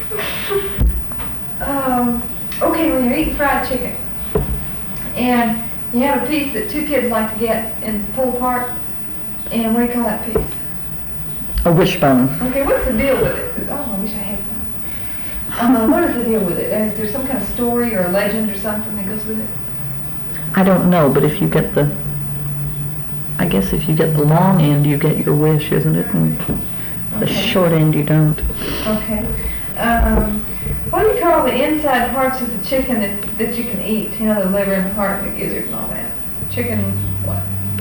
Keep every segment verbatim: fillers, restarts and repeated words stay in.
um, okay, when you're eating fried chicken, and you have a piece that two kids like to get and pull apart, and what do you call that piece? A wishbone. Okay, what's the deal with it? Oh, I wish I had some. Uh, what is the deal with it? Is there some kind of story or a legend or something that goes with it? I don't know, but if you get the, I guess if you get the long end, you get your wish, isn't it? And the Okay. short end, you don't. Okay. Um, what do you call the inside parts of the chicken that, that you can eat? You know, the liver and the heart and the gizzard and all that. Chicken what?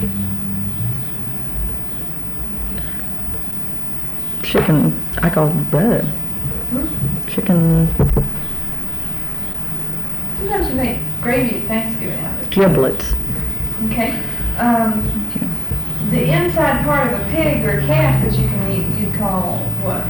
Chicken, I call it bread. Hmm? Chicken Sometimes you make gravy at Thanksgiving out of it. giblets. Okay. Um, the inside part of a pig or a calf that you can eat, you'd call what?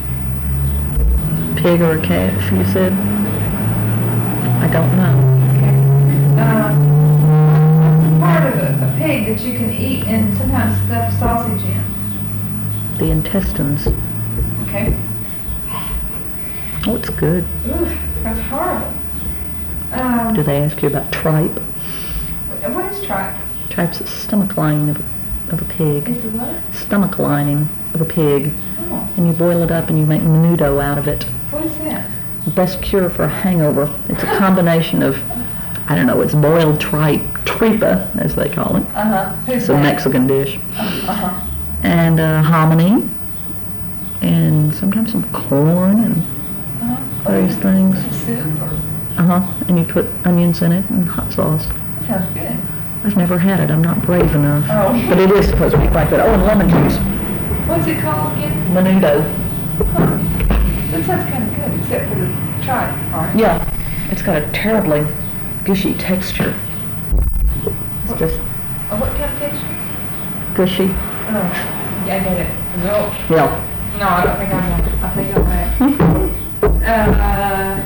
Pig or a calf, you said? I don't know. Okay. Um, part of a, a pig that you can eat and sometimes stuff sausage in. The intestines. Okay. Oh, it's good. Ooh, that's horrible. Um, Do they ask you about tripe? what is tripe? Tripe's the stomach lining of a, of a pig. Is it what? Stomach lining of a pig. Oh, And you boil it up and you make menudo out of it. what is that? The best cure for a hangover. It's a combination of, I don't know, it's boiled tripe, tripa, as they call it. Uh-huh. Who's It's a that? Mexican dish. Uh-huh. And uh, hominy. And sometimes some corn and Uh-huh. various things. Is it soup or? Uh-huh. And you put onions in it and hot sauce. That sounds good. I've never had it. I'm not brave enough. Oh. But it is supposed to be quite good. Oh, and lemon juice. What's it called again? Menudo. Huh. That sounds kind of good, except for the tripe part. Yeah. It's got a terribly gushy texture. It's just Oh, what kind of texture? gushy. Oh, yeah, I get it. No, Yeah. no, I don't think I want. I'll take it back. Uh,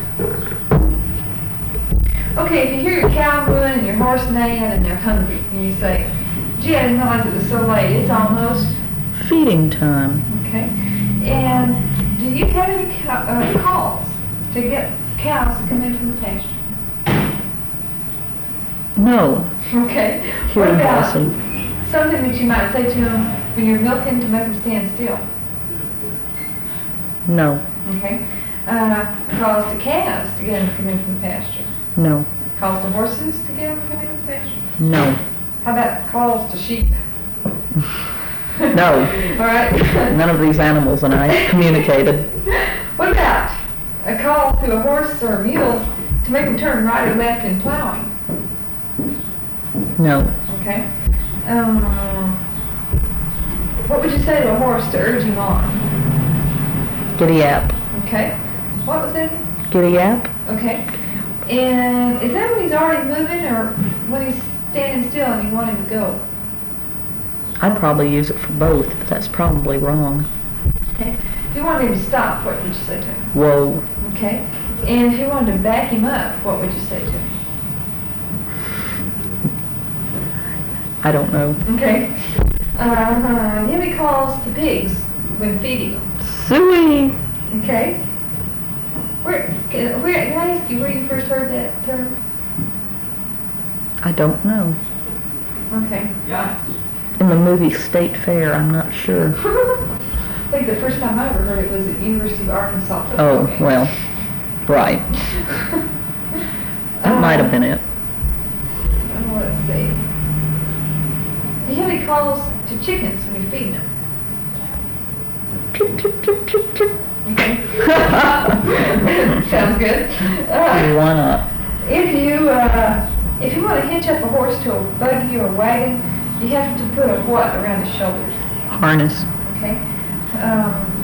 okay, if you hear your cow mooing and your horse neighing and they're hungry, and you say, gee, I didn't realize it was so late, it's almost, Feeding time. okay? And do you have any cow, uh, calls to get cows to come in from the pasture? No. Okay. Here What in about Boise. something that you might say to them when you're milking to make them stand still? No. Okay. Uh, calls to calves to get them to come in from the pasture. No. Calls to horses to get them to come in from the pasture. No. How about calls to sheep? No. All right. None of these animals and I communicated. What about a call to a horse or mules to make them turn right or left in plowing? No. Okay. Um, what would you say to a horse to urge him on? Giddy up. Okay. What was that? Giddy up? Okay. And is that when he's already moving or when he's standing still and you want him to go? I'd probably use it for both, but that's probably wrong. Okay. If you wanted him to stop, what would you say to him? Whoa. Okay. And if you wanted to back him up, what would you say to him? I don't know. Okay. Uh, do you have any calls to pigs when feeding them? Suey. Okay. Where can, where, can I ask you where you first heard that term? I don't know. Okay. Yeah. In the movie State Fair, I'm not sure. I think the first time I ever heard it was at University of Arkansas football Oh, game. well, right. That might have been it. Oh, let's see. Do you have any calls to chickens when you're feeding them? Chip, chip, chip, chip, chip. Okay. Sounds good. Uh, Why not? if you uh, if you want to hitch up a horse to a buggy or a wagon, you have to put a what around his shoulders? Harness. Okay. Um,